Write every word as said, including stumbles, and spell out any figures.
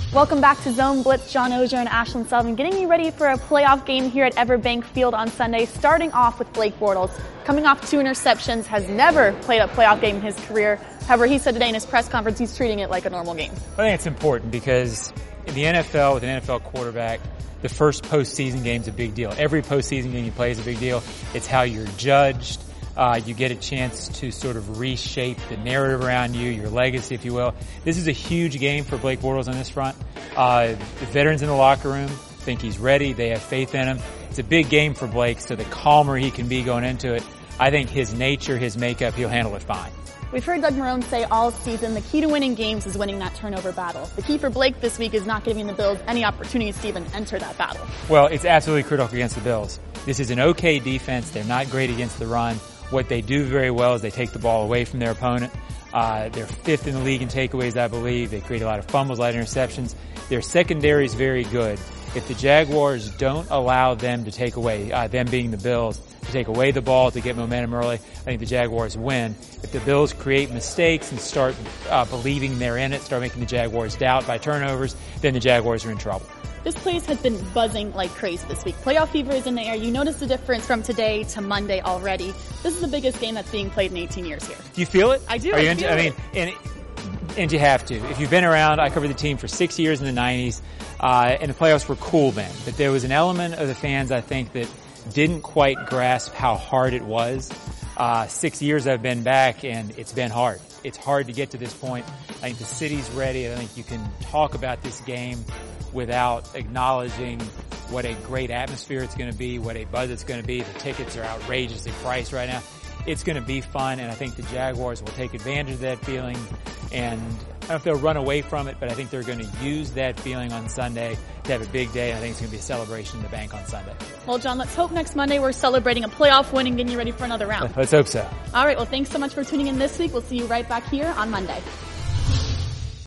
Welcome back to Zone Blitz. John Oehser and Ashlyn Sullivan getting you ready for a playoff game here at Everbank Field on Sunday, starting off with Blake Bortles. Coming off two interceptions, has never played a playoff game in his career. However, he said today in his press conference he's treating it like a normal game. I think it's important because in the N F L, with an N F L quarterback, the first postseason game is a big deal. Every postseason game you play is a big deal. It's how you're judged. Uh, you get a chance to sort of reshape the narrative around you, your legacy, if you will. This is a huge game for Blake Bortles on this front. Uh, the veterans in the locker room think he's ready. They have faith in him. It's a big game for Blake, so the calmer he can be going into it, I think his nature, his makeup, he'll handle it fine. We've heard Doug Marrone say all season the key to winning games is winning that turnover battle. The key for Blake this week is not giving the Bills any opportunities to even enter that battle. Well, it's absolutely critical against the Bills. This is an okay defense. They're not great against the run. What they do very well is they take the ball away from their opponent. Uh, they're fifth in the league in takeaways, I believe. They create a lot of fumbles, a lot of interceptions. Their secondary is very good. If the Jaguars don't allow them to take away, uh, them being the Bills, to take away the ball, to get momentum early, I think the Jaguars win. If the Bills create mistakes and start uh, believing they're in it, start making the Jaguars doubt by turnovers, then the Jaguars are in trouble. This place has been buzzing like crazy this week. Playoff fever is in the air. You notice the difference from today to Monday already. This is the biggest game that's being played in eighteen years here. Do you feel it? I do. Are I you into, feel I mean, and, and you have to. If you've been around, I covered the team for six years in the nineties, uh, and the playoffs were cool then. But there was an element of the fans, I think, that didn't quite grasp how hard it was. Uh, six years I've been back, and it's been hard. It's hard to get to this point. I think the city's ready. I think you can talk about this game without acknowledging what a great atmosphere it's going to be, what a buzz it's going to be. The tickets are outrageously priced right now. It's going to be fun, and I think the Jaguars will take advantage of that feeling. And I don't know if they'll run away from it, but I think they're going to use that feeling on Sunday to have a big day, and I think it's going to be a celebration in the bank on Sunday. Well, John, let's hope next Monday we're celebrating a playoff win and getting you ready for another round. Let's hope so. All right, well, thanks so much for tuning in this week. We'll see you right back here on Monday.